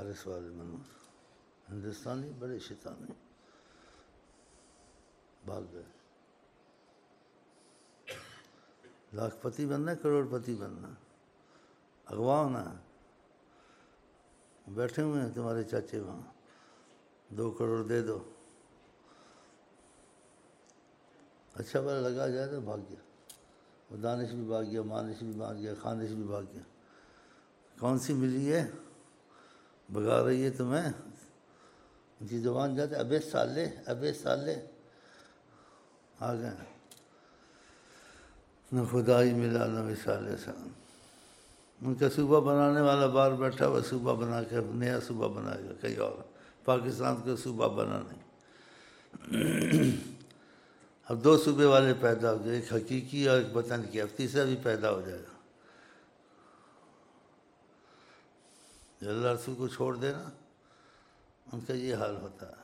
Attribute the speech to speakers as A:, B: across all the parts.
A: حارث والے منور ہندوستانی بڑے شیطانی بھاگ گئے. لاکھ پتی بننا ہے، کروڑ پتی بننا، اغوا ہونا ہے. بیٹھے ہوئے ہیں تمہارے چاچے وہاں، 2 کروڑ دے دو. اچھا بڑا لگا جائے تو بھاگ گیا. وہ دانش بھی بھاگ گیا، مانش بھی بھاگ گیا، خانش بھی بھاگ گیا. کون سی ملی ہے بگا رہی ہے تمہیں؟ ان کی زبان جاتے ابے سالے ابے سالے آ گئے. نہ خدائی ملا نہ مثال سلام. ان کا صوبہ بنانے والا باہر بیٹھا ہوا صوبہ بنا کے نیا صوبہ بنائے گا کہیں اور. پاکستان کا صوبہ بنا نہیں. اب 2 صوبے والے پیدا ہو گئے، ایک حقیقی اور ایک وطن کی. اب تیسرا بھی پیدا ہو جائے گا. جو اللہ رسول کو چھوڑ دینا ان کا یہ حال ہوتا ہے.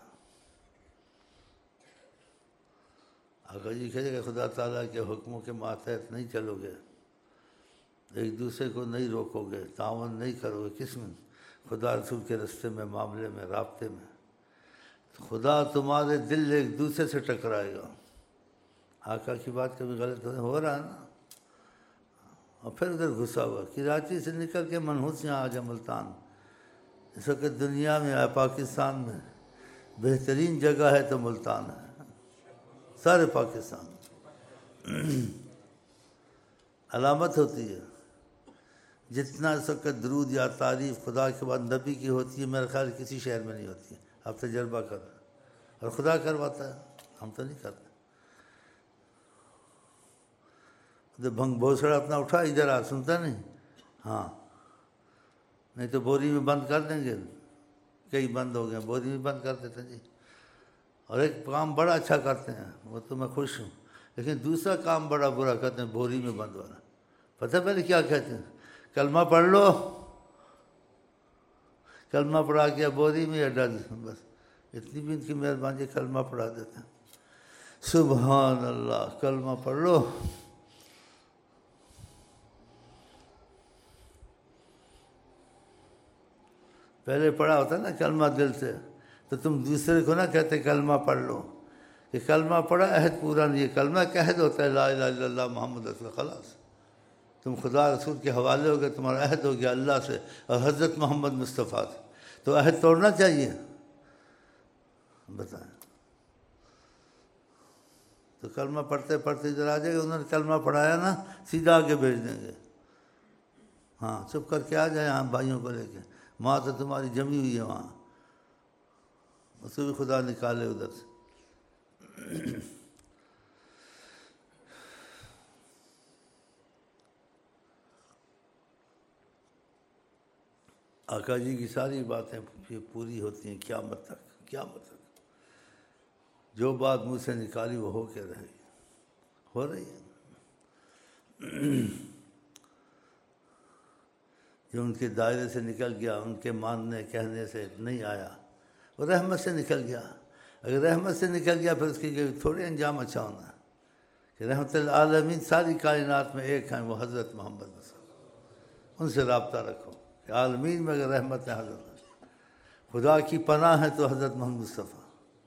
A: آقا جی کہے کہ خدا تعالیٰ کے حکموں کے ماتحت نہیں چلو گے، ایک دوسرے کو نہیں روکو گے، تعاون نہیں کرو گے، کس میں؟ خدا رسول کے رستے میں، معاملے میں، رابطے میں، خدا تمہارے دل ایک دوسرے سے ٹکرائے گا. آقا کی بات کبھی غلط ہو رہا ہے نا. اور پھر ادھر گھسا ہوا کراچی سے نکل کے منحوس یہاں آ جا ملتان. اس وقت دنیا میں پاکستان میں بہترین جگہ ہے تو ملتان ہے، سارے پاکستان. علامت ہوتی ہے جتنا اس وقت درود یا تعریف خدا کے بعد نبی کی ہوتی ہے، میرے خیال کسی شہر میں نہیں ہوتی ہے. آپ تجربہ کر رہے ہیں اور خدا کرواتا ہے، ہم تو نہیں کرتے. بھنگ بھوسڑا اپنا اٹھا ادھر آ، سنتا نہیں. ہاں نہیں تو بوری میں بند کر دیں گے. کئی بند ہو گئے، بوری میں بند کر دیتے جی. اور ایک کام بڑا اچھا کرتے ہیں، وہ تو میں خوش ہوں، لیکن دوسرا کام بڑا برا کرتے ہیں، بوری میں بند ہونا. پتہ پہلے کیا کہتے ہیں؟ کلمہ پڑھ لو. کلمہ پڑھا کے بوری میں یا ڈل، بس اتنی بھی ان کی مہربانی کلمہ پڑھا دیتے ہیں. سبحان اللہ، کلمہ پڑھ لو. پہلے پڑھا ہوتا نا کلمہ دل سے، تو تم دوسرے کو نہ کہتے کلمہ پڑھ لو. کہ کلمہ پڑھا عہد پورا نہیں ہے. کلمہ کا عہد ہوتا ہے لا الہ الا اللہ محمد رسول اللہ، خلاص تم خدا رسول کے حوالے ہو گئے، تمہارا عہد ہو گیا اللہ سے اور حضرت محمد مصطفیٰ سے. تو عہد توڑنا چاہیے؟ بتائیں. تو کلمہ پڑھتے پڑھتے ادھر آ جائے گا. انہوں نے کلمہ پڑھایا نا، سیدھا آگے بھیج دیں گے. ہاں چپ کر کے آ جائیں ہم بھائیوں کو لے کے. ماں تو تمہاری جمی ہوئی ہے وہاں، اس کو بھی خدا نکالے ادھر سے. آقا جی کی ساری باتیں پوری ہوتی ہیں قیامت تک. قیامت تک جو بات منہ سے نکالی وہ ہو کے رہے گی، ہو رہی ہے. جو ان کے دائرے سے نکل گیا، ان کے ماننے کہنے سے نہیں آیا، وہ رحمت سے نکل گیا. اگر رحمت سے نکل گیا پھر اس کی تھوڑی انجام اچھا ہونا ہے. کہ رحمت العالمین ساری کائنات میں ایک ہیں، وہ حضرت محمد مصطفیٰ. ان سے رابطہ رکھو کہ عالمین میں اگر رحمت ہے حضرت، خدا کی پناہ ہے تو حضرت محمد مصطفیٰ.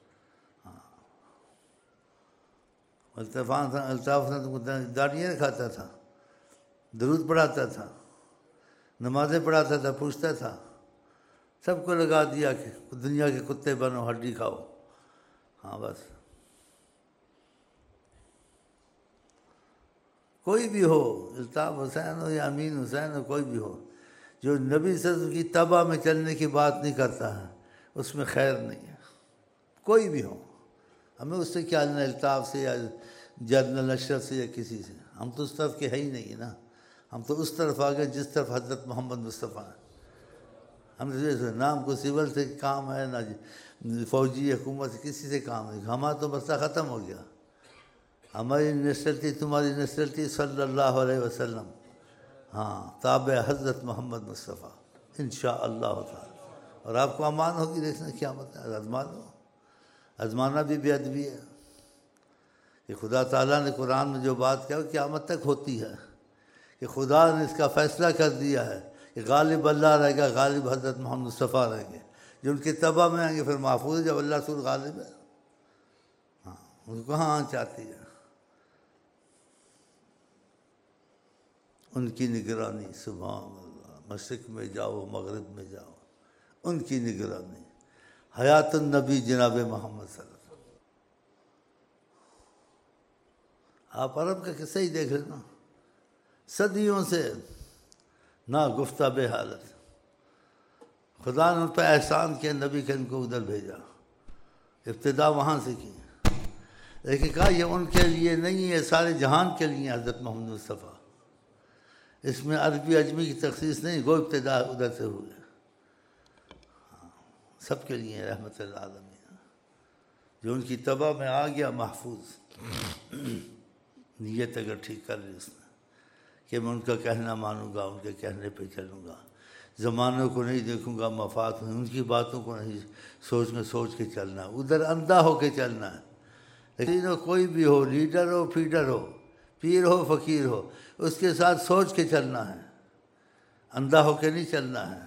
A: الطاف نے داڑھی کھاتا تھا، درود پڑھاتا تھا، نمازیں پڑھاتا تھا، پوچھتا تھا. سب کو لگا دیا کہ دنیا کے کتے بنو، ہڈی کھاؤ. ہاں بس کوئی بھی ہو، الطاف حسین ہو یا امین حسین ہو، کوئی بھی ہو، جو نبی صلی اللہ علیہ وسلم کی تبع میں چلنے کی بات نہیں کرتا ہے اس میں خیر نہیں ہے. کوئی بھی ہو، ہمیں اس سے کیا لینا، الطاف سے یا جنرل اشرف سے یا کسی سے. ہم تو اس طرف کے ہے ہی نہیں نا. ہم تو اس طرف آ گئے جس طرف حضرت محمد مصطفیٰ ہیں. ہم سے نام کو سول سے کام ہے نہ فوجی حکومت سے کسی سے کام نہیں. ہمارا تو مسئلہ ختم ہو گیا. ہماری نیشنلٹی تمہاری نیشنلٹی صلی اللہ علیہ وسلم، ہاں تابع حضرت محمد مصطفیٰ انشاءاللہ تعالی. اور آپ کو امان ہوگی دیکھنا قیامت ہے. ازمان ہو، ازمانہ بھی بے ادبی ہے. کہ خدا تعالیٰ نے قرآن میں جو بات کہا وہ قیامت تک ہوتی ہے. کہ خدا نے اس کا فیصلہ کر دیا ہے کہ کہ غالب اللہ رہے گا، غالب حضرت محمد مصطفیٰ رہیں گے، جو ان کے تبع میں آئیں گے پھر محفوظ ہے، جب اللہ رسول غالب ہے۔ ہاں ان کو کہاں چاہتی ہے؟ ان کی نگرانی، سبحان اللہ، مشرق میں جاؤ مغرب میں جاؤ، ان کی نگرانی، حیات النبی جناب محمد صلی اللہ علیہ وسلم۔ آپ عرب کا قصہ ہی دیکھ لینا، صدیوں سے نا گفتہ بے حالت، خدا نے ان پہ احسان کیا، نبی کے ان کو ادھر بھیجا، ابتدا وہاں سے کی، لیکن کہا یہ ان کے لیے نہیں ہے، سارے جہان کے لیے حضرت محمد مصطفیٰ، اس میں عربی عجمی کی تخصیص نہیں، وہ ابتدا ادھر سے ہوئے، سب کے لیے رحمت العالمین، جو ان کی تبع میں آ گیا محفوظ۔ نیت اگر ٹھیک کر لی اس نے کہ میں ان کا کہنا مانوں گا، ان کے کہنے پہ چلوں گا، زمانوں کو نہیں دیکھوں گا، مفاد میں ان کی باتوں کو نہیں سوچ کے چلنا، ادھر اندھا ہو کے چلنا ہے۔ لیکن کوئی بھی ہو، لیڈر ہو فیڈر ہو، پیر ہو فقیر ہو، اس کے ساتھ سوچ کے چلنا ہے، اندھا ہو کے نہیں چلنا ہے۔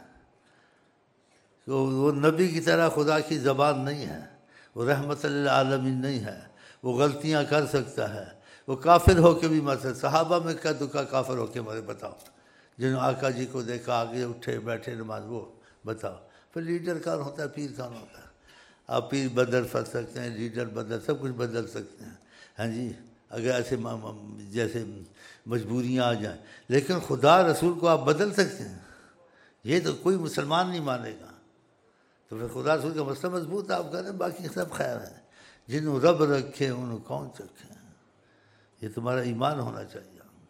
A: وہ نبی کی طرح خدا کی زبان نہیں ہے، وہ رحمت للعالمین نہیں ہے، وہ غلطیاں کر سکتا ہے، وہ کافر ہو کے بھی مر سکتا۔ صحابہ میں کا دکا کافر ہو کے مرے بتاؤ، جنہوں آقا جی کو دیکھا آگے اٹھے بیٹھے نماز، وہ بتاؤ۔ پھر لیڈر کون ہوتا ہے، پیر کون ہوتا ہے؟ آپ پیر بدل سکتے ہیں، لیڈر بدل، سب کچھ بدل سکتے ہیں، ہاں جی، اگر ایسے جیسے مجبوریاں آ جائیں، لیکن خدا رسول کو آپ بدل سکتے ہیں؟ یہ تو کوئی مسلمان نہیں مانے گا۔ تو پھر خدا رسول کا مسئلہ مضبوط آپ کریں، باقی سب خیر ہے، جنہوں رب رکھے انہوں کون چکھے، یہ تمہارا ایمان ہونا چاہیے۔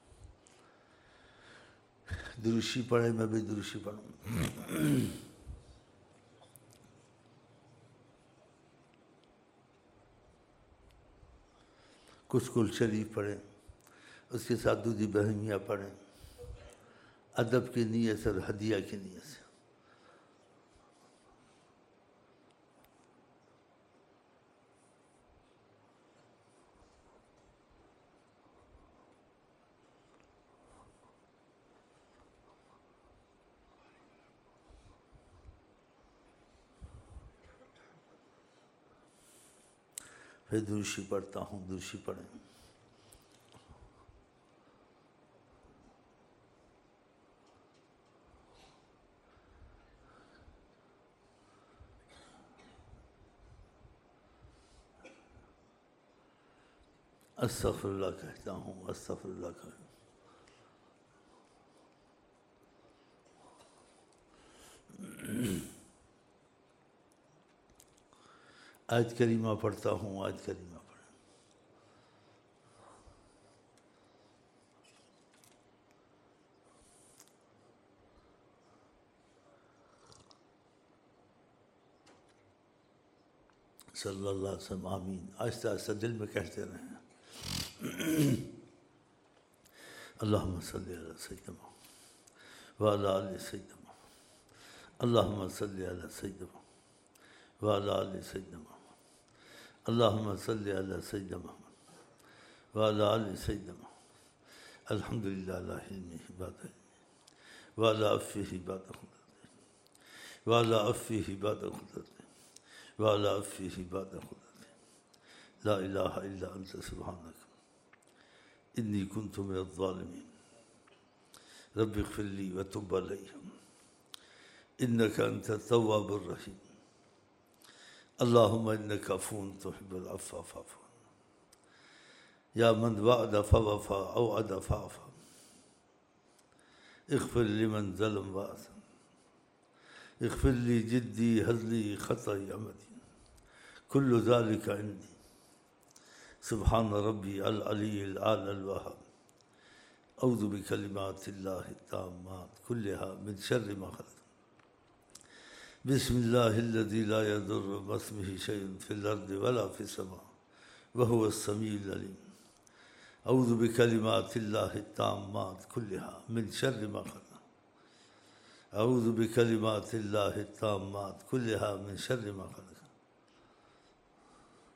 A: دروشی پڑھے، میں بھی دروشی پڑھوں۔ کچھ کل شریف پڑھیں، اس کے ساتھ دودھ ابراہیمیہ پڑھیں، ادب کی نیت سے اور ہدیہ کی نیت سے۔ پھر دروشی پڑھتا ہوں، دروشی پڑھیں۔ استغفر اللہ کہتا ہوں، استغفر اللہ کہتا ہوں۔ آیت کریمہ پڑھتا ہوں، آیت کریمہ پڑھیں۔ صلی اللہ علیہ وسلم، آمین، آہستہ آہستہ دل میں کہتے رہیں۔ اللہم صلی علی سیدنا وعلی آل سیدنا، اللہم صلی علی سیدنا وعلی آل سیدنا، اللہم صلی علی سیدنا وعلی آل سیدنا، الحمدللہ علی علمہ بعد علمہ، وعلی عفوہ بعد قدرتہ، وعلی عفوہ بعد قدرتہ، وعلی عفوہ بعد قدرتہ، لا الہ الا انت سبحانک انی کنت من الظالمین، رب اغفر لی وتب علی انک انت التواب الرحیم، اللہم انک عفو تحب العفو فاعف عنا، یا من وعد فوفى اوعد فاعف، اغفر لمن ظلم وآثم، اغفر لی جدی ہزلی خطائی عمدی، کل ذلك عندی، سبحان ربی العلی العلی الوہاب، اعوذ بکلمات اللہ التامات کلها من شر ما خلق، بسم اللہ الذی لا یضر مع اسمہ شیء فی الارض ولا فی السماء وهو السمیع العلیم، اعوذ بکلمات اللہ التامات کلها من شر ما خلق، اعوذ بکلمات اللہ التامات کلها من شر ما خلق،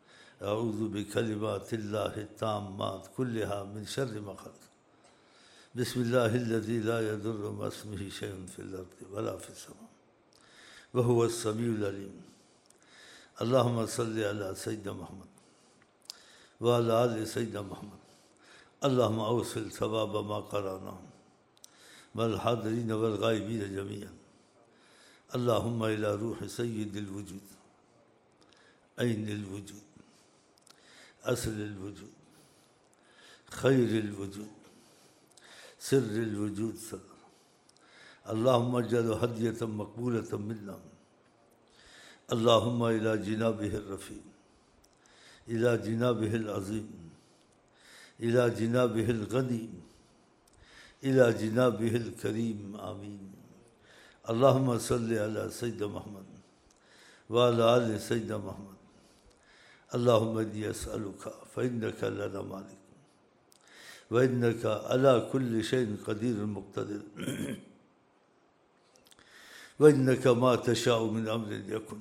A: اعوذ بکلمات اللہ التامات کلها من شر ما خلق، بسم اللہ الذی لا یضر مع اسمہ شیء فی الارض ولا فی السماء وهو السمیع العلیم. اللہم صلی علی سیدنا محمد وعلی آل سیدنا محمد. اللہم اوصل ثواب ما قرانا والحاضرین والغائبین جميعا. اللہم الی روح سید الوجود عین الوجود اصل الوجود خیر الوجود سر الوجود صلی. اللہم اجعل ہدیۃ مقبولۃ منا. اللہم الی جنابہ الرفیع الی جنابہ العظیم الی جنابہ الغنی الی جنابہ الکریم. آمین. اللہم صلی علی سیدنا محمد وعلی آل سیدنا محمد. اللہم انی اسألک فإنک لنا مالک وإنک علی کل شیء قدیر مقتدر وإنک ما تشاء من امر یکن.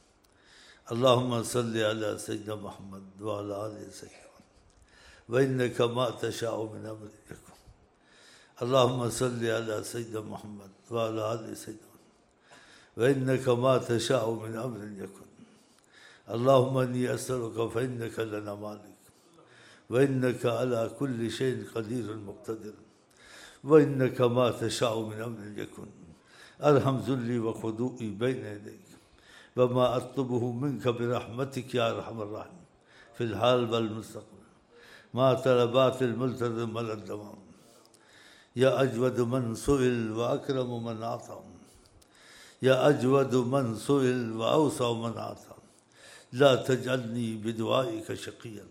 A: اللہم صلی علی سیدنا محمد وعلی آل سیدنا محمد وإنک ما تشاء من امر یکن. اللہم صلی علی سیدنا محمد وعلی آل سیدنا محمد وإنک ما تشاء من امر یکن. اللہم انی اسألک فإنک لنا مالک وإنک علی کل شیء قدیر مقتدر وإنک ما تشاء من امر یکن. ارحم ذلی وخضوعی بین یدیک وما اطلبہ منک برحمتک یا ارحم الراحمین فی الحال والمستقبل ما طلبات الملتزم علی الدوام. یا اجود من سئل واکرم من اعطى یا اجود من سئل واوسع من اعطى لا تجعلنی بدعائک شقیا.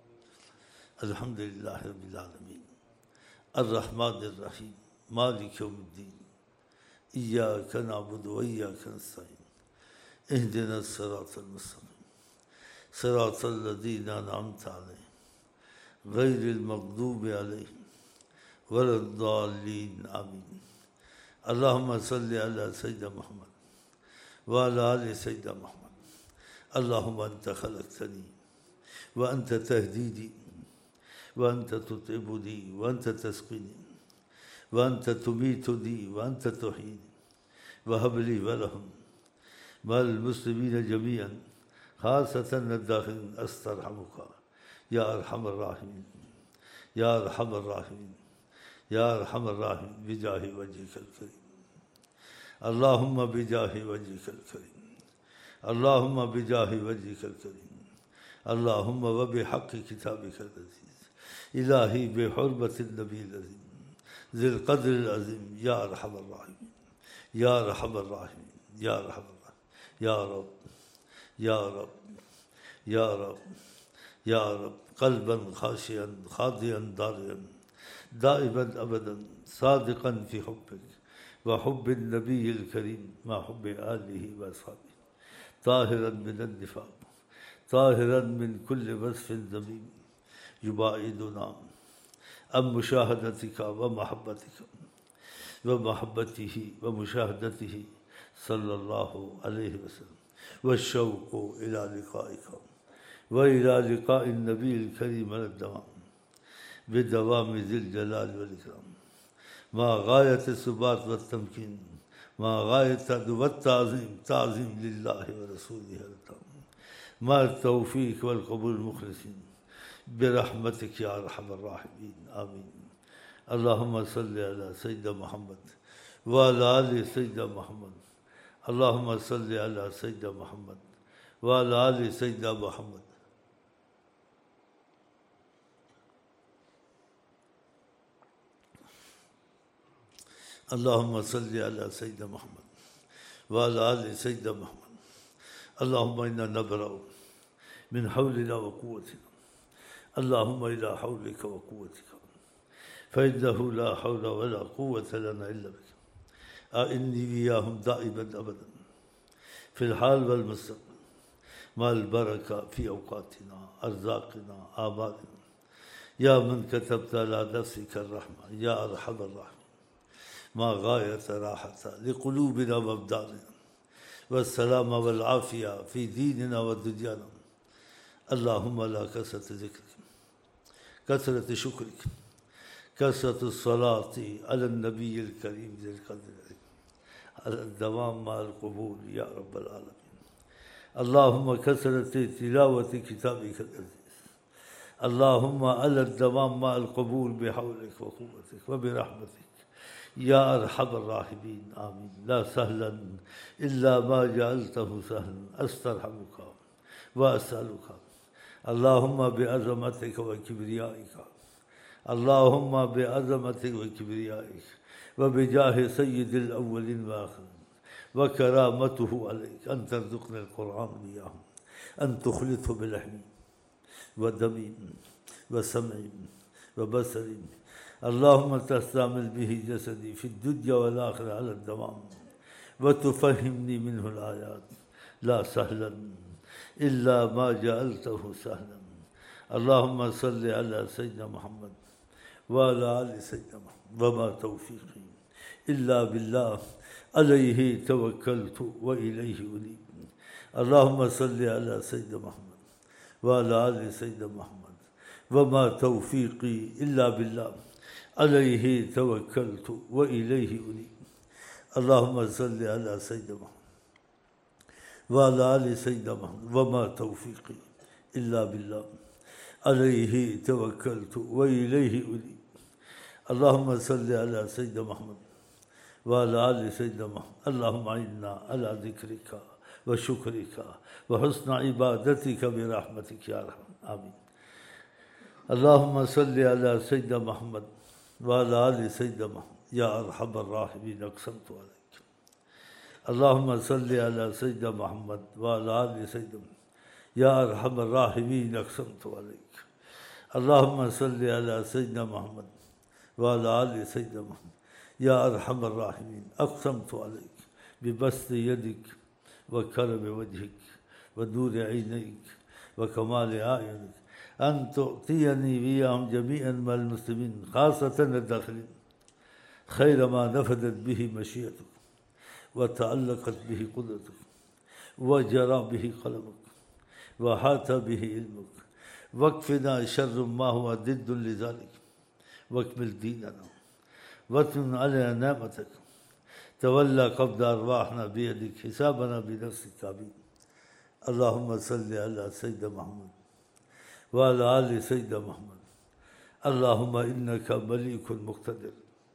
A: الحمد للہ رب العالمین الرحمن الرحیم مالک یوم الدین ایاک نعبد و ایاک نستعین اہدنا الصراط المستقیم صراط الذین انعمت علیہم غیر المغضوب علیہم ولا الضالین. آمین. اللہم صلی علی سیدنا محمد وعلی آل سیدنا محمد. اللہم انت خلقتنی وانت تہدیدی وانت تطعمنی وانت تسقینی وانت تمیتنی وانت تحیینی وہب لی ولہم والمسلمین جميعا خاصة الداخلین استرحمک یا ارحم الراحمین یا ارحم الراحمین یا ارحم الراحمین بجاہ وجہک الکریم. اللہم بجاہ وجہک الکریم اللہم بجاہ وجہک الکریم اللہم وبحق کتابک العزیز الہی بحرمت النبی العظیم ذی القدر العظیم یا ارحم الراحمین یا ارحم الراحمین یا ارحم الراحمین. یا رب یا رب یا رب یا رب قلبا خاشعا خاضعا دارعا دائما ابدا صادقا فی حبک وحب النبی الکریم مع حب آلہ واصحابہ طاہرا من النفاق طاہرا من کل وصف ذمیم یباعدنا عن مشاہدتک ومحبتک ومحبتہ ومشاہدتہ صلی اللہ علیہ وسلم والشوق الی لقائک وإلی لقاء النبی الکریم علی الدوام بدوام ذی الجلال والإکرام مع غایت الثبات والتمکین مع غایت والتعظیم تعظیم للہ ورسولہ التام مع التوفیق والقبول المخلصین برحمتک یا ارحم الراحمین. آمین. اللہم صلی علی سیدنا محمد وعلی آل سیدنا محمد. اللہم صلی علی سیدنا محمد وعلی آل سیدنا محمد. اللہم صلی علی سیدنا محمد وعلی آل سیدنا محمد. اللہم انا نبرأ من حولنا وقوتنا اللہم الی حولک وقوتک فإنه لا حول ولا قوة لنا إلا بك. أعني وإياهم دائما أبدا في الحال والمستقبل مع البركة في أوقاتنا أرزاقنا آمالنا يا من كتبت على نفسك الرحمة يا أرحم الراحمين ما غاية راحة لقلوبنا وأبداننا والسلام والعافية في ديننا ودنيانا. اللهم لا كثرة ذكرك كثرة شكرك کثرت الصلاۃ علی النبی الکریم ذی القدر علی الدوام مع القبول یا رب العالمین. اللہم کثرت تلاوت کتابک العزیز، اللہم علی الدوام مع القبول بحولک وقوتک وبرحمتک یا ارحم الراحمین. آمین. لا سهلا الا ما جعلته سهلا استرحمک واسألک اللہم بعظمتک وکبریائک، اللہم بعظمتک وکبریائک وبجاہ سید الاولین والآخرین وکرامتہ علیک ان ترزقنا القرآن بیاہم، ان تخلطه بلحمی ودمی وسمع وبصر، اللہم تستعمل به جسدی فی الدنیا والآخرہ علی الدوام وتفہمنی منہ الآیات لا سہلا الا ما جعلته سہلا. اللہم صلی علی سیدنا محمد وعلی آل سیدنا محمد وما توفیقی الا باللہ علیہ توکلت وإلیہ انیب. اللہم صلی علی سیدنا محمد وعلی آل سیدنا محمد وما توفیقی الا باللہ علیہ توکلت وإلیہ انیب. اللہم صلی علی سیدنا محمد وعلی آل سیدنا محمد وما توفیقی الا باللہ علیہ توکلت وإلیہ انیب. اللہم صلی علی سیدنا محمد وعلی آل سیدنا محمد. اللہم اعنا علی ذکرک وشکرک وحسن عبادتک برحمتک یا ارحم. آمین. اللہم صلی علی سیدنا محمد وعلی آل سیدنا محمد یا ارحم الراحمین. اقسمت علیک. اللہم صلی علی سیدنا محمد وعلی آل سیدنا محمد یا ارحم الراحمین. اقسمت علیک. اللہم صلی علی سیدنا محمد وعلی آل سیدنا محمد یا ارحم الراحمین. اقسمت علیک ببسط یدک وکرم وجہک ونور عینیک وکمال اعینک ان تعطینی ویاہم جمیعا مع المسلمین خاصۃ الداخلین خیر ما نفذت به مشیئتک وتعلقت به قدرتک وجرى به قلمك وحاط به علمك واكفنا شر ما هو ضد لذلك واكمل ديننا واتمم علينا نعمتك تولى قبض أرواحنا بيدك حسابنا بنفسك. آمين. اللهم صل على سيدنا محمد وعلى آل سيدنا محمد. اللهم إنك مليك مقتدر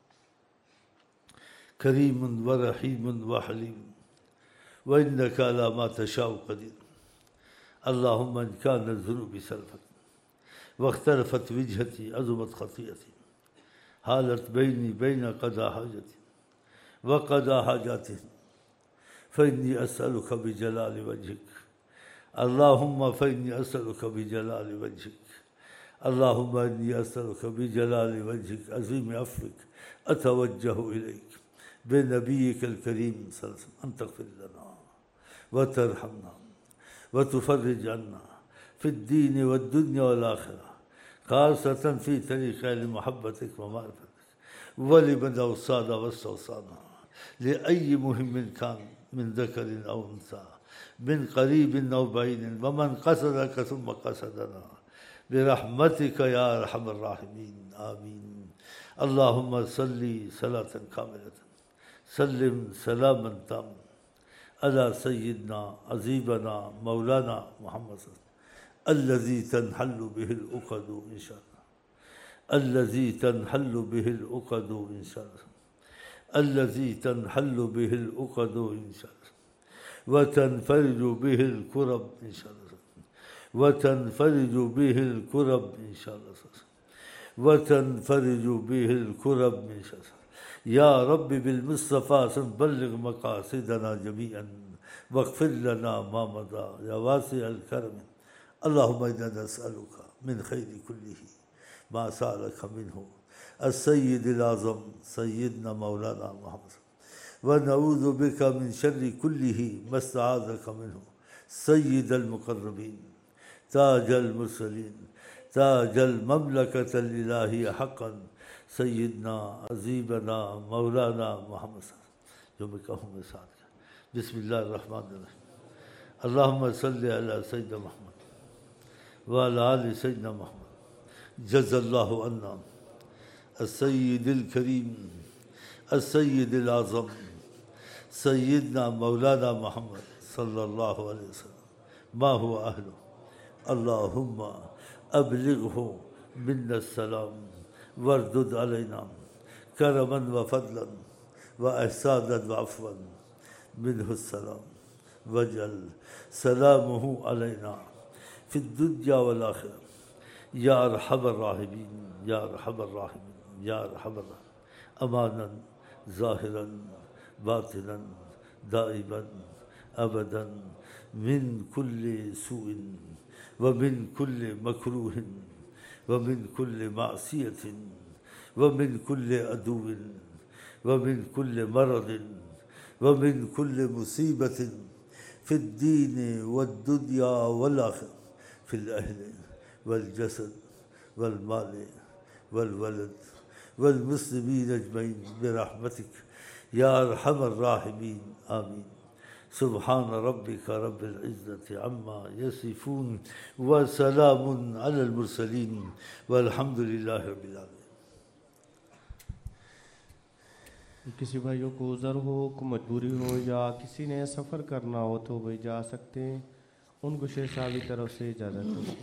A: كريم ورحيم وحليم وإنك على ما تشاء قدير. اللهم إن كان الذنوب سلفت واختلفت وجهتي عظمت خطيئتي حالت بيني بين قضاء حاجتي وقضاء حاجاتهم فإني أسألك بجلال وجهك. اللهم فإني أسألك بجلال وجهك. اللهم إني أسألك بجلال وجهك عظيم عفوك أتوجه إليك بنبيك الكريم صلى الله عليه وسلم أن تغفر لنا وترحمنا وتفرج عنا في الدين والدنيا والآخرة خاصة في طريق لمحبتك ومعرفتك ولمن أوصانا واستوصانا لأي مهم كان من ذكر أو أنثى من قريب أو بعيد ومن قصدك ثم قصدنا برحمتك يا أرحم الراحمين. آمين. اللهم صل صلاة كاملة سلم سلاما تاما على سيدنا عزيزنا مولانا محمد صلى الله عليه وسلم الذي تنحل به العقد إن شاء الله، الذي تنحل به العقد إن شاء الله، الذي تنحل به العقد إن شاء الله وتنفرج به الكرب إن شاء الله، وتنفرج به الكرب إن شاء الله، وتنفرج به الكرب إن شاء الله. يا رب بالمصطفى بلغ مقاصدنا جميعا واغفر لنا ما مضى يا واسع الكرم. اللهم إنا نسألك من خير كله ما سألك منه السيد الأعظم سيدنا مولانا محمد، ونعوذ بك من شر كله ما استعاذك منه سيد المقربين تاج المرسلين تاج المملكة الإلهية حقا سیدنا عزیزنا مولانا محمد صلی اللہ علیہ وسلم. جو میں کہوں میں ساتھ کیا. بسم اللہ الرحمن الرحیم. اللہم صلی علی سیدنا محمد وعلی آل سیدنا محمد. جزا اللہ عنا السید الکریم السید الاعظم سیدنا مولانا محمد صلی اللہ علیہ وسلم ما هو اہلہ اللہم ابلغہ منا السلام واردد علینا کرما وفضلا واحسانا وعفوا منہ السلام واجعل سلامہ علینا فی الدنیا والآخرہ یا ارحم الراحمین یا ارحم الراحمین یا ارحم الراحمین امانا ظاہرا باطنا دائما ابدا من کل سوء ومن کل مکروہ ومن کل معصیۃ ومن کل عدو ومن کل مرض ومن کل مصیبت فی الدین والدنیا والآخرہ فی الاہل والجسد والمال والولد والمسلمین اجمعین برحمتک یا ارحم الراحمین آمین سبحان ربک رب العزت عما یصفون وسلام علی المرسلین والحمد للہ رب العالمین۔
B: کسی بھائیوں کو عذر ہو، کو مجبوری ہو یا کسی نے سفر کرنا ہو تو وہ جا سکتے ہیں، ان کو شیخ صاحب کی طرف سے اجازت ہے۔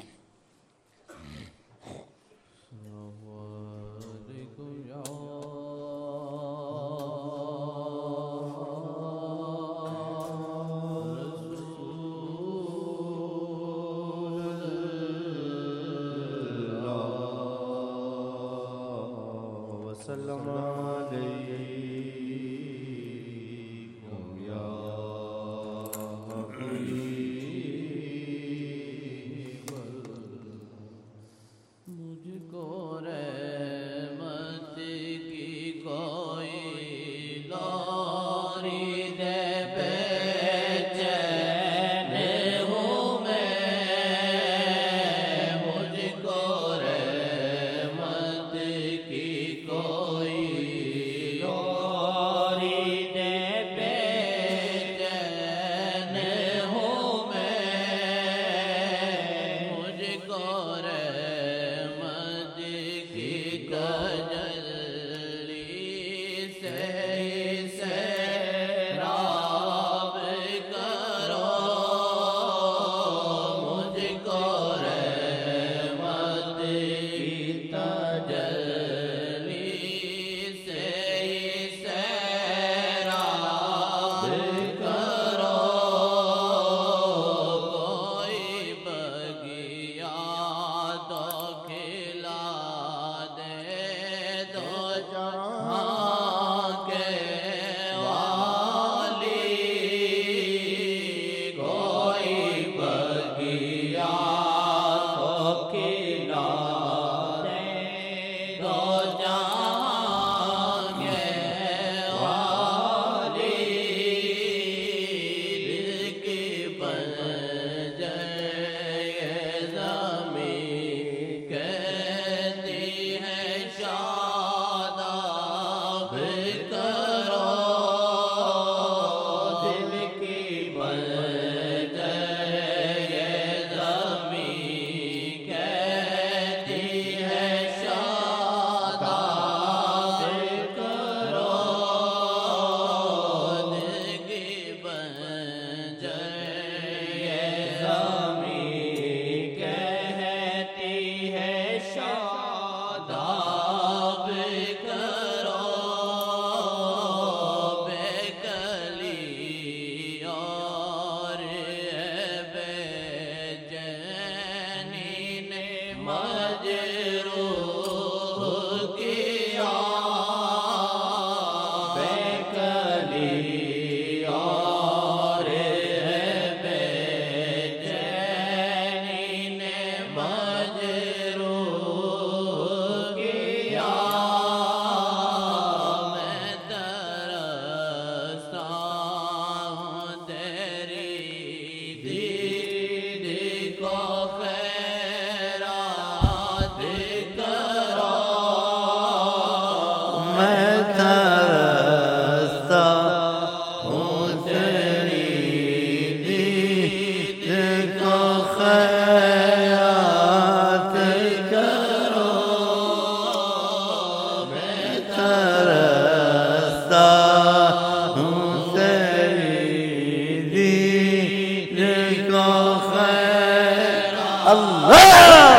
A: کو خیر اللہ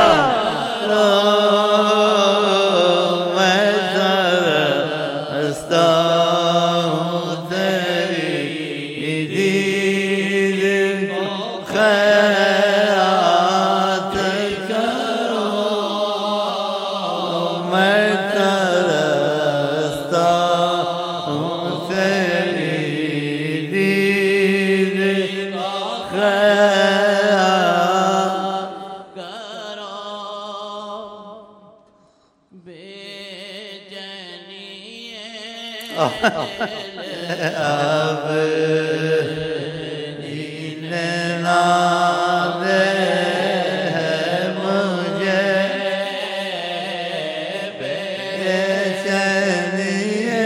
A: میں ترستا ہوں تیری دید کو خیرات کرو میں ترستا ہوں تیری دید کو خیرات
C: کرو بے چینی
A: اب جینا دے مجھے بے چینی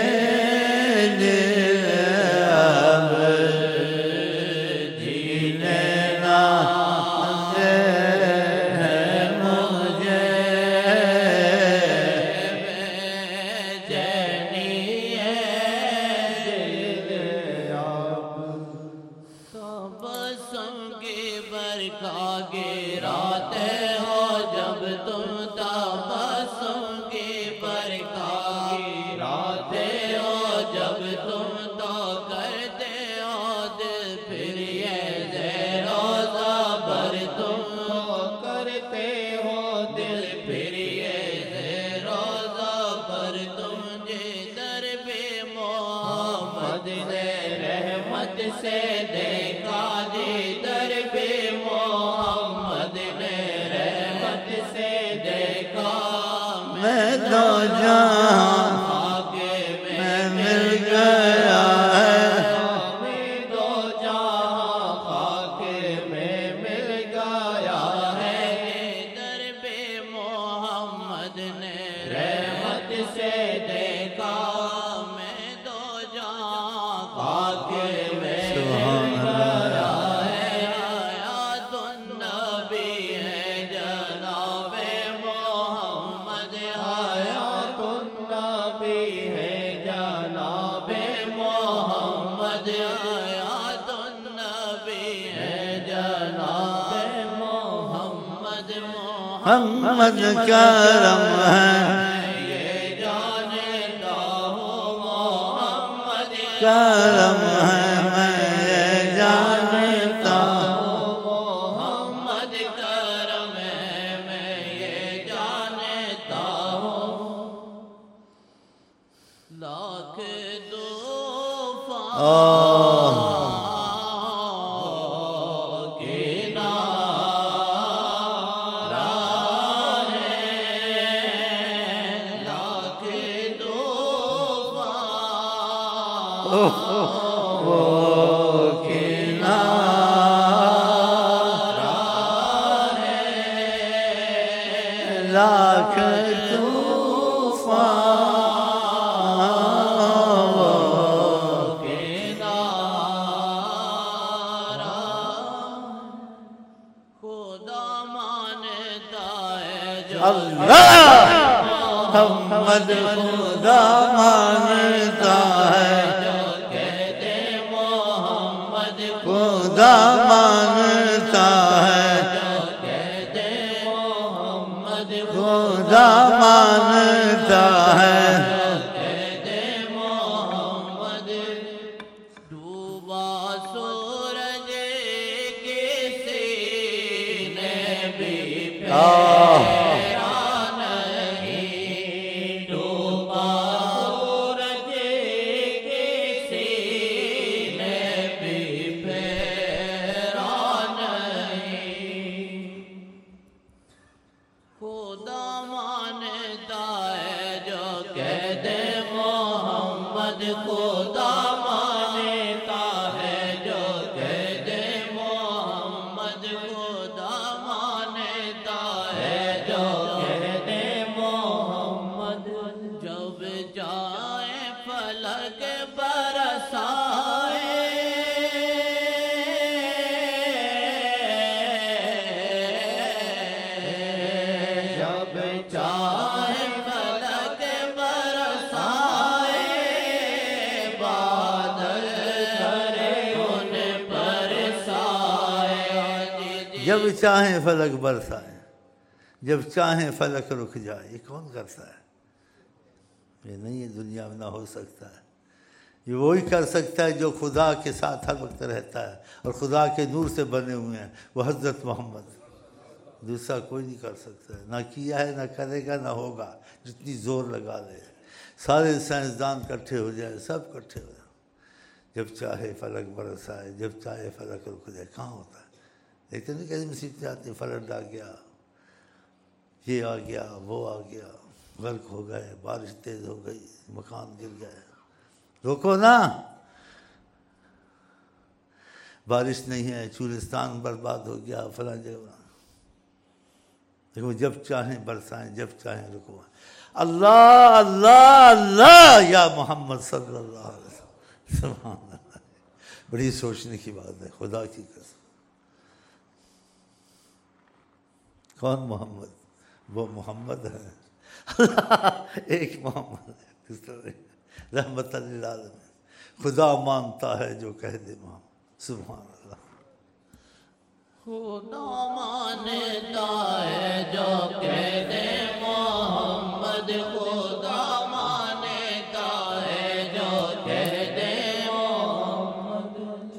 A: دل اب جینے نہ دے مجھے
C: تبسم کی برکھا گراتے ہو جب تم تبسم کی برکھا گراتے ہو جب تم تو کرتے ہو دل پھر یہ زیر و زبر تم کرتے ہو دل پھر یہ زیر و زبر تم جدھر بھی محمد نے رحمت سے دیکھا جدھر بھی محمد نے رحمت سے دیکھا
A: میں تو جہاں
C: آگے
A: میں مل گیا ہے
C: میں تو جہاں خاک میں مل گیا ہے جدھر بھی محمد نے رحمت سے دیکھا میں تو جہاں خاک میں
A: سبحان اللہ
C: حیات النبی ہے جناب محمد حیات النبی ہے جناب محمد حیات النبی ہے جناب محمد
A: محمد کرم ہے
C: یہ جانتا ہوں محمد
A: کرم ہے میں یہ جانتا
C: محمد کرم ہے میں یہ جانتا ہوں لاکھ طوفان کے نعرہ ہے لاکھ طوفان
A: وہ کنارہ لاکھ طوفان وہ
C: خدا مانتا ہے جو
A: اللہ محمد خدا مانتا ہے
C: کہتے محمد
A: خدا مانتا ہے
C: کہتے محمد
A: خدا مانتا ہے
C: کہتے محمد ڈوبا سورج کسی نے بھی پھیرا نہیں ڈوبا سورج کسی نے بھی پھیرا نہیں خدا مانتا ہے جو کہتے محمد خدا مانتا ہے جو کہتے محمد خدا مانتا ہے
A: جب چاہیں فلک برسائے، جب چاہیں فلک رک جائے. یہ کون کرتا ہے؟ یہ نہیں ہے، دنیا میں نہ ہو سکتا ہے. یہ وہی کر سکتا ہے جو خدا کے ساتھ ہر وقت رہتا ہے اور خدا کے نور سے بنے ہوئے ہیں، وہ حضرت محمد. دوسرا کوئی نہیں کر سکتا ہے، نہ کیا ہے، نہ کرے گا، نہ ہوگا. جتنی زور لگا لے، سارے سائنسدان کٹھے ہو جائے، سب کٹھے ہو جائے. جب چاہے فلک برسائے، جب چاہے فلک رک جائے. کہاں ہوتا ہے؟ دیکھتے نہیں کیسی مصیبتیں آتی ہیں. فلٹ آ گیا، یہ آ گیا، وہ آ گیا، غرق ہو گئے، بارش تیز ہو گئی، مکان گر گئے. روکو نا، بارش نہیں ہے، چولستان برباد ہو گیا، فلاں جگہ. دیکھو جب چاہیں برسائیں، جب چاہیں رکوائیں. اللہ اللہ اللہ یا محمد صلی اللہ علیہ وسلم. سبحان اللہ. بڑی سوچنے کی بات ہے، خدا کی قسم. کون محمد؟ وہ محمد ہے، اللہ ایک محمد ہے، دوسرا رحمت للعالمین. خدا مانتا ہے جو کہہ دے محمد. سبحان اللہ.
C: خدا مانتا ہے جو کہہ دے محمد. خدا مانتا ہے جو کہہ دے محمد.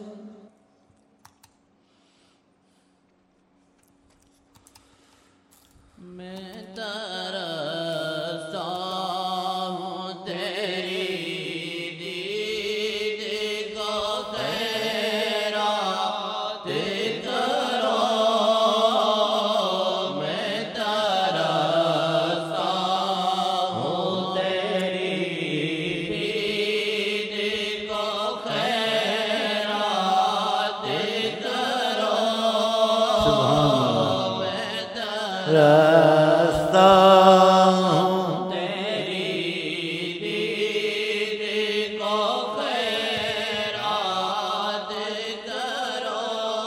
C: میں ترستا ہوں تیری دید کو خیرات کرو. میں ترستا ہوں تیری دید کو خیرات کرو. میں
A: راستہ
C: تیری دید کو خیرات کرو.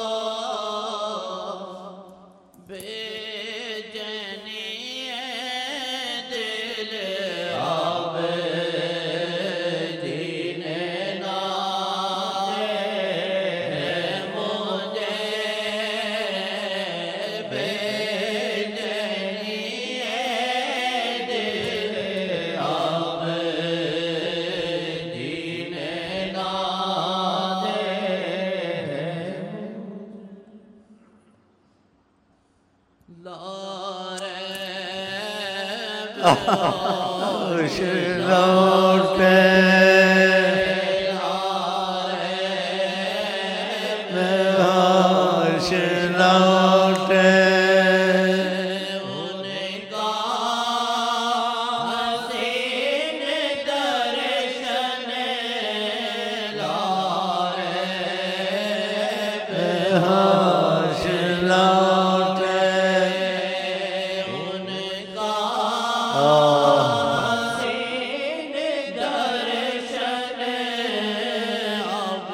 C: بے چینی ہے دل اب جینے نہ دے مجھے. بے چینی ہے دل اب جینے نہ دے.
A: عرش لوٹے عرش لوٹے
C: ان کا حسین درشن لارے.
A: عرش لوٹے
C: ان کا حسین درشن اب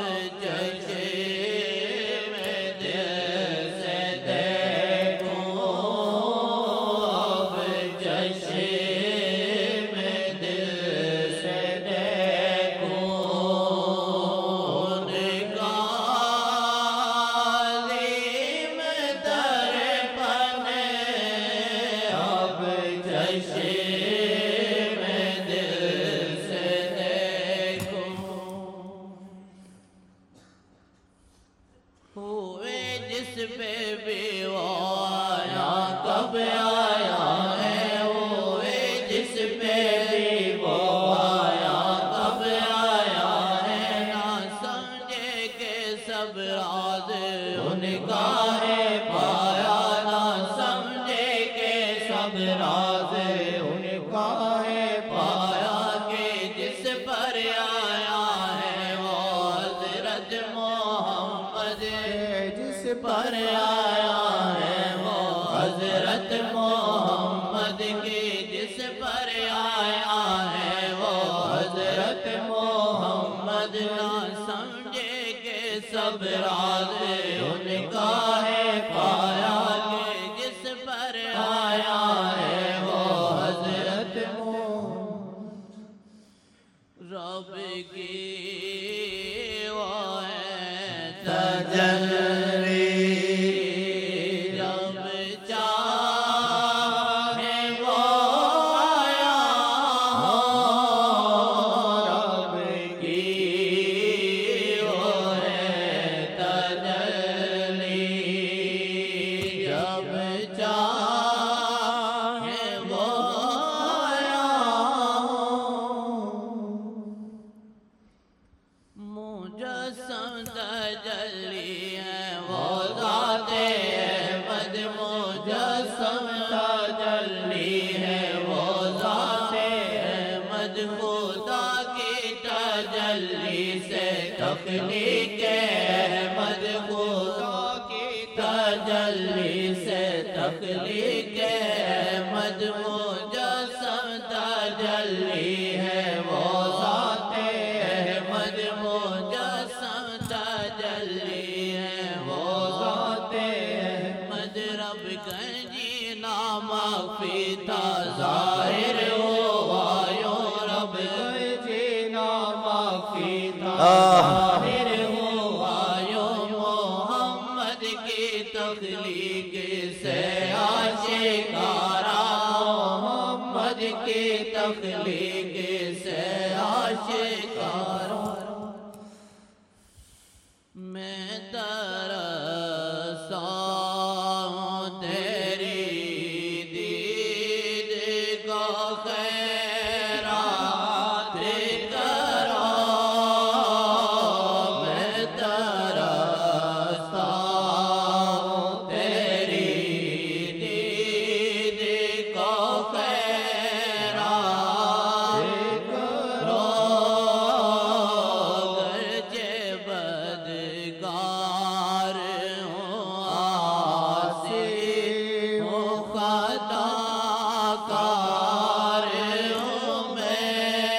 C: چشم دل سے دیکھوں. اب چشم دل سے دیکھوں. ان کا عظیم درپن اب چشم دل سے دیکھوں. ہوئے جس پہ بھی وہ آیا کب آیا ہے. ہوئے جس پہ بھی وہ آیا کب آیا ہے. نہ سمجھے کہ سب راز ان کا ہے پایا. نہ سمجھے کہ سب راز ان کا ہے پایا. کہ جس پر آیا ہے وہ حضرت محمد. جس پر آیا ہے وہ حضرت محمد. کی جس پر آیا ہے وہ حضرت محمد. نہ سمجھے کہ سب راز ان کا ہے پایا. کہ جس پر آیا ہے وہ حضرت محمد. رب کی وہ ہے
A: تجلی
C: احمد مجسم تجلی ہے وہ ذات احمد خدا کی تجلی سے تخلیق احمد خدا کی تجلی سے تخلیق احمد مجسم تجلی ہے وہ ذات احمد مجسم تجلی ہے وہ ذات احمد رب کا جینا مخفی تھا ظاہر ہوا یوں رب کا جینا مخفی تھا ظاہر ہوا یوں محمد کی تخلیق سے آشکارا محمد کی تخلیق سے آشکارا میں ترستا ہوں تیری دید کو خیرات کرو میں ترستا ہوں تیری دید کو خیرات کرو گرچہ بدکار ہوں عاصی ہوں خطا کار ہوں میں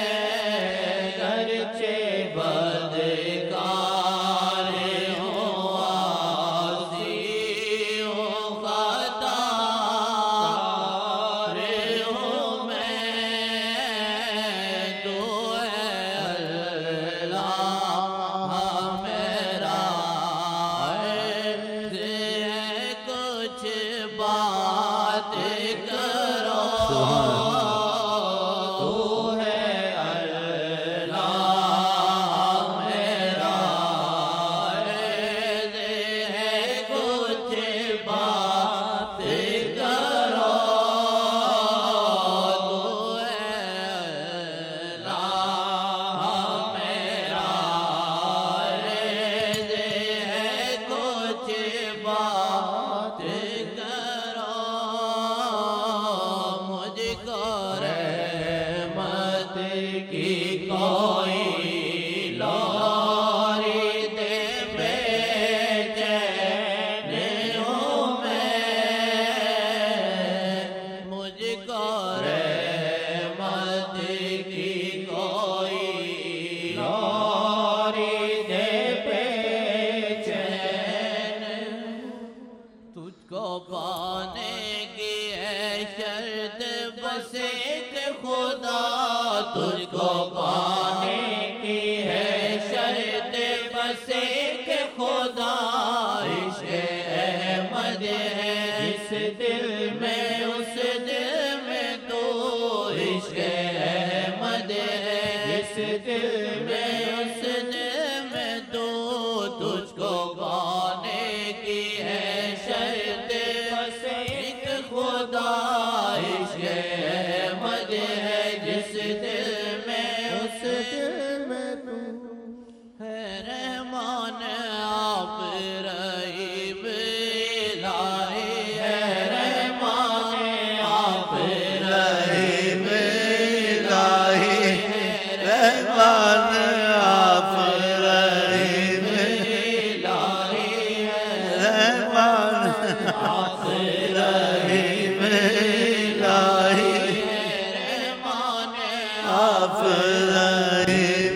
C: گرچہ بدکار ہوں عاصی ہوں خطا کار ہوں میں تو ہے اللہ میرا عرض ہے کچھ بات کرو تو ہے اللہ میرا عرض ہے کچھ بات کرو تو ہے اللہ میرا عرض ہے کچھ بات کرو مجھ کو رحمت کی کوئی لوری دے بے چین ہوں میں مجھ کو رحمت کی کوئی لوری دے بے چین تجھ کو پانے کی ہے شرط بس ایک خدا تجھ کو پانے کی ہے شرط بس ایک خدا عشق احمد ہے اس دل میں اس دل میں تو عشق احمد ہے اس دل میں اس دل میں تو تجھ کو پانے کی ہے شرط بس ایک خدا عشق احمد ہے جس دل میں اس دل میں تو ہے رحمان آپ رحیم الہی ہے رحمان آپ
A: رحیم الہی رحمان آپ رحیم
C: الہی ہے
A: رحمان
C: آپ
A: رحیم الہی
C: رحمان
A: آپ رحیم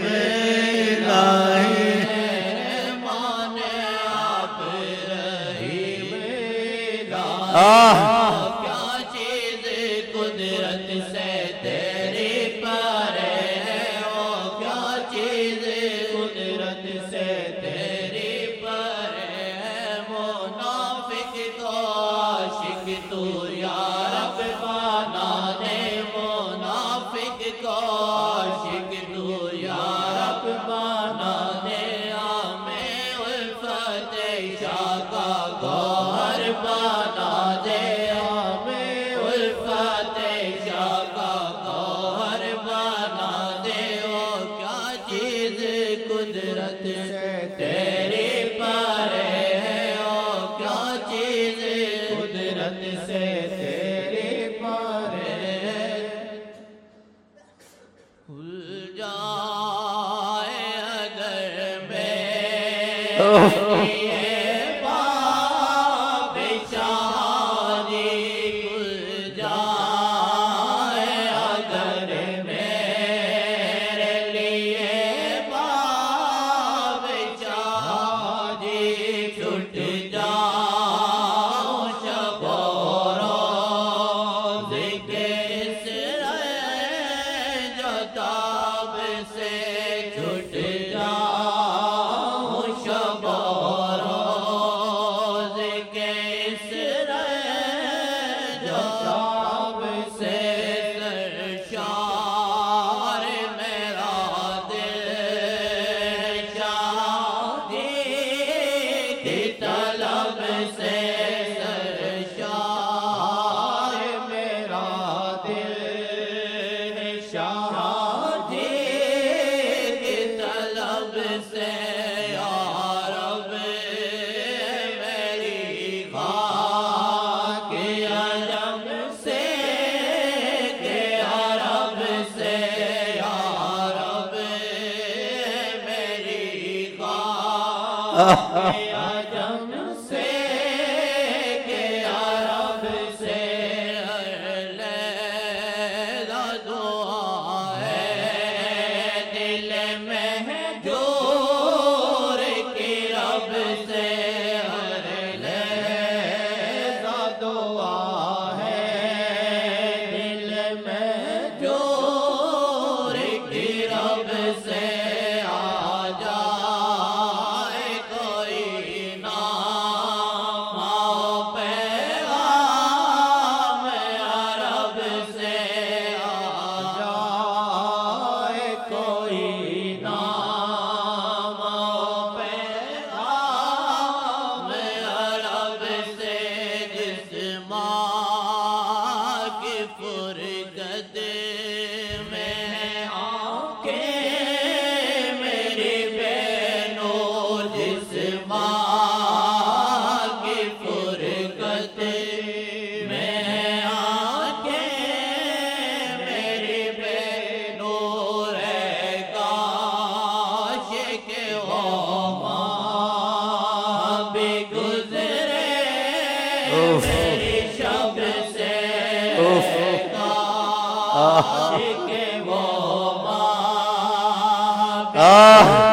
A: الہی
C: رحمان آپ رحیم الہی کیا چیز قدرت سے تیری پرے ہے وہ کیا چیز قدرت سے تیری پرے ہے منافق کو عاشق تو یا رب بنا دے منافق کو عاشق تو یا رب بنا دے ہمیں الفت شاہ کا گوہر بنا دے ہمیں الفت شاہ کا گوہر بنا دے وہ کیا چیز قدرت سے تیری پرے ہے وہ کیا قدرت سے تیری پرے کھل جائے اگر میرے باب شادی کھل جائے اگر میرے لیے باب شادی چھٹ جاؤں شب و روز کے اس رنج و تاب سے چھٹ جاؤں شب و روز کے اس رنج و تاب سے سرشار میرا دل شادی کی طلب سے سرشار میرا دل شادی کی طلب سے یا رب میری خاک علم سے کہ یا رب سے یا رب میری خاک علم سے کہ یا رب سے لیلا دعا ہے دل مہجور کی رب سے لیلا دعا ہے دل مہجور کی رب سے آ جائے کوئی نام پیغام عرب سے آ جائے کوئی نام پیغام عرب سے جس ماں کی فرقت میں آنکھیں میری بے نور جس ماں کی فرقت میں آنکھیں میری بے نور ہے کاش کہ وہ ماں بھی گزرے میری شب سے کاش کہ وہ ماں بھی